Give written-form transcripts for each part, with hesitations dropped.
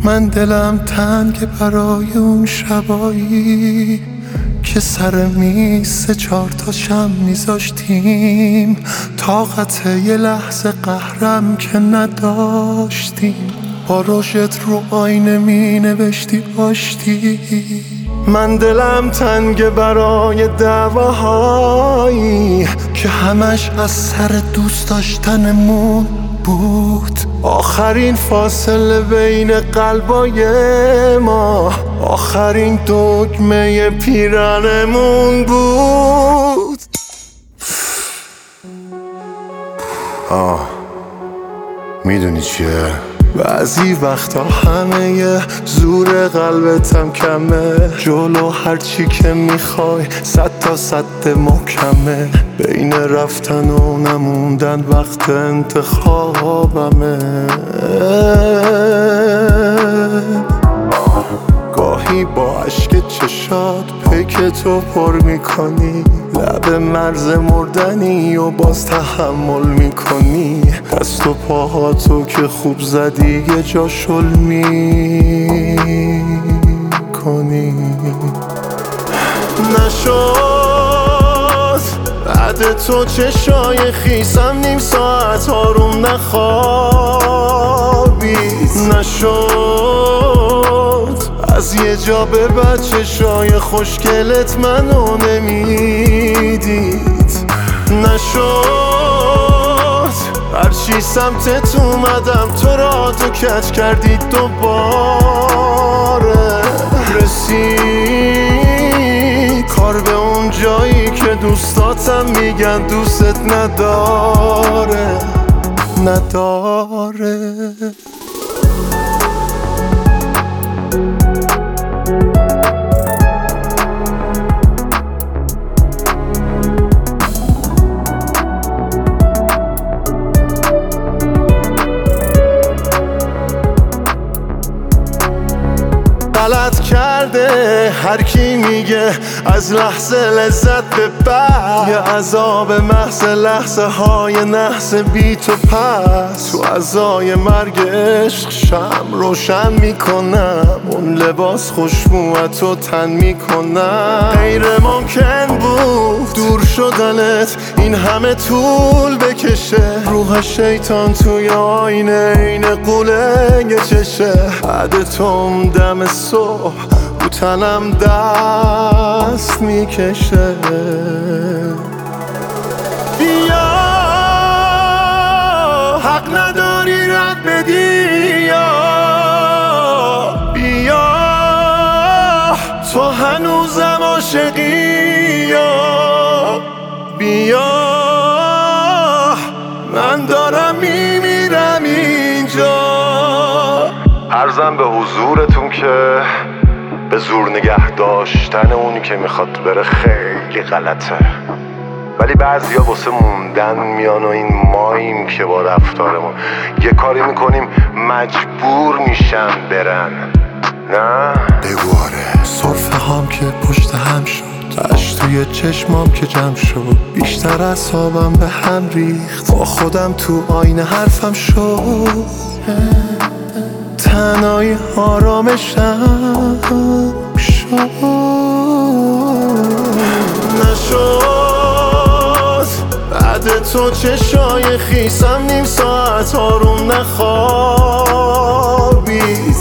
من دلم تنگ برای اون شبایی که سر میز 4 تا شم میذاشتیم، طاقت یه لحظه قهرم که نداشتیم. با رژت رو آینه می نوشتی آشتی. من دلم تنگ برای دعواهایی که همش از سر دوست داشتنمون بود. آخرین فاصله بین قلبای ما، آخرین دگمه پیرنمون بود. میدونی چیه؟ بعضی وقتا همه زور قلبتم کمه، جلو هرچی که میخوای 100 تا 100 محکمه. بین رفتن و نموندن وقت انتخابمه. گاهی با عشق چشات پیک تو پر میکنی، لب مرز مردنی و باز تحمل میکنی. دست و پاهاتو که خوب زدی یه جا شل میکنی. نشد بعد تو چشای خیسم نیم ساعت آروم نخوابید. نشد از یه جا به بعد چشای خوشگلت منو نمیدید. نشد هرچی سمتت اومدم تو را تو کج کردید دوباره. رسید کار به اون جایی که دوستاتم میگن دوستت نداره. غلط کرده هر کی میگه از لحظه لذت ببر، یه عذاب محض لحظه های نحس بی تو پس. تو عزای مرگ عشق شم روشن میکنم، اون لباس خوشبوتو تن میکنم. غیر ممکن بود دور شدنت این همه طول بکشه. روح شیطان توی آینه این قوله یه چشه. بعد توم دم صبح رو تنم دست میکشه. بیا حق نداری رد بدی، بیا تو هنوزم عاشقی، بیا من دارم میمیرم اینجا. عرضم به حضورتون که به زور نگه داشتن اونی که میخواد بره خیلی غلطه، ولی بعضیا واسه موندن میان و این ماییم که با رفتارمون یه کاری میکنیم مجبور میشن برن. نه بگواره صرفه هام که پشت هم شد، اش توی چشمام که جمع شد. بیشتر اعصابم به هم ریخت، با خودم تو آینه حرفم شد. تنهایی آرامشم شد. نشد بعد تو چشای خیسم نیم ساعت آروم نخوابید.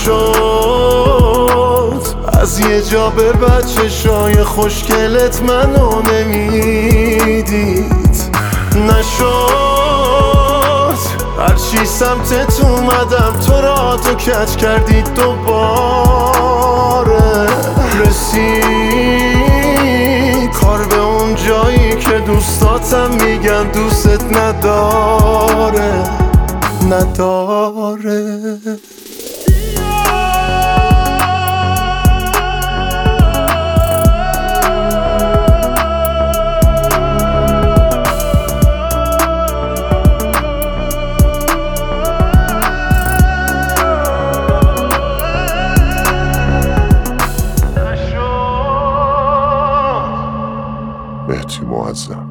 نشد از یه جا به بعد چشای خوشگلت منو نمیدید. نشد هرچی سمتت اومدم تو را تو کج کردید دوباره. رسید کار به اون جایی که دوستاتم میگن دوستت نداره. مهدی معظم.